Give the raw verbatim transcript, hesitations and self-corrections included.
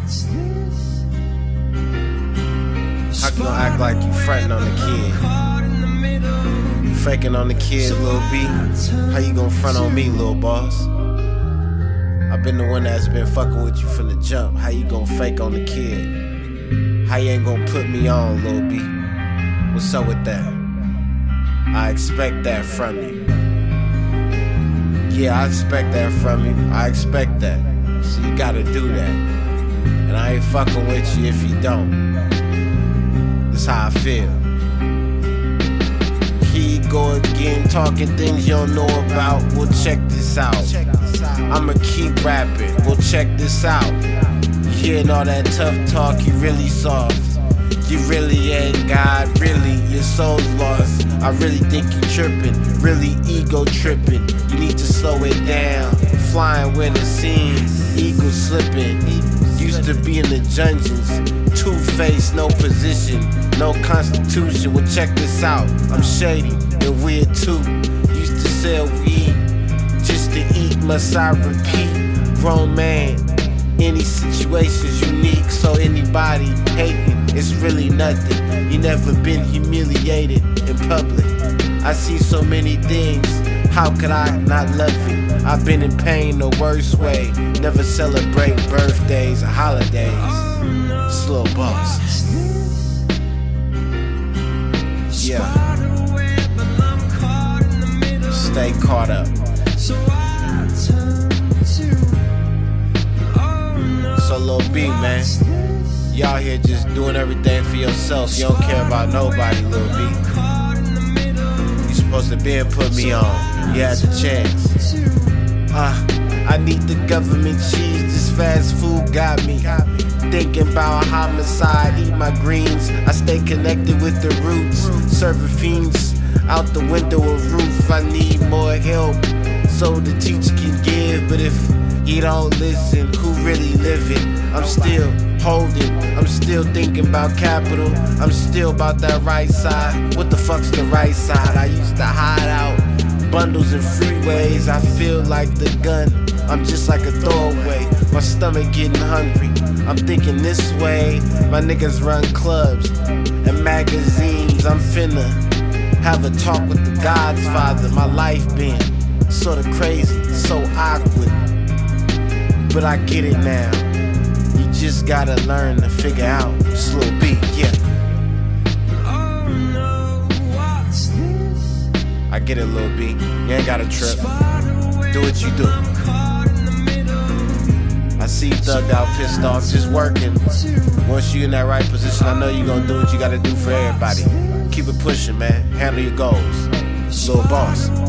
How you gonna act like you frontin' on the kid? You faking on the kid, Lil B? How you gonna front on me, Lil Boss? I've been the one that's been fucking with you from the jump. How you gonna fake on the kid? How you ain't gonna put me on, Lil B? What's up with that? I expect that from you. Yeah, I expect that from you. I expect that. So you gotta do that. And I ain't fucking with you if you don't. That's how I feel. Here you go again, talking things you don't know about. Well, check this out. I'ma keep rapping. Well, check this out. You hearing all that tough talk, you really soft. You really ain't God, really, your soul's lost. I really think you trippin', really ego trippin'. You need to slow it down, flying with the scenes, ego slippin'. Used to be in the dungeons, two-faced, no position, no constitution. Well, check this out, I'm shady and weird too. Used to sell weed, just to eat, must I repeat? Grown man, any situation's unique, so anybody hating, it's really nothing. You never been humiliated in public. I see so many things, how could I not love you? I've been in pain the worst way. Never celebrate birthdays or holidays. Slow Boss. Yeah. Stay caught up. So Lil B, man, you out here just doing everything for yourself. You don't care about nobody, Lil B. You supposed to be and put me on. You had the chance. Uh, I need the government cheese. This fast food got me thinking about homicide. Eat my greens. I stay connected with the roots. Serving fiends out the window of roof. I need more help so the teacher can give. But if you don't listen, who really living? I'm still holding, I'm still thinking about capital. I'm still about that right side. What the fuck's the right side? I used to hide out bundles and freeways. I feel like the gun, I'm just like a throwaway. My stomach getting hungry, I'm thinking this way. My niggas run clubs and magazines. I'm finna have a talk with the God's Father. My life been sorta crazy, so awkward, but I get it now. You just gotta learn to figure out. Slow beat, yeah. I get it, Lil B. You ain't gotta trip. Do what you do. I see you thugged out, pissed off, just working. Once you in that right position, I know you gonna do what you gotta do for everybody. Keep it pushing, man. Handle your goals. Lil Boss.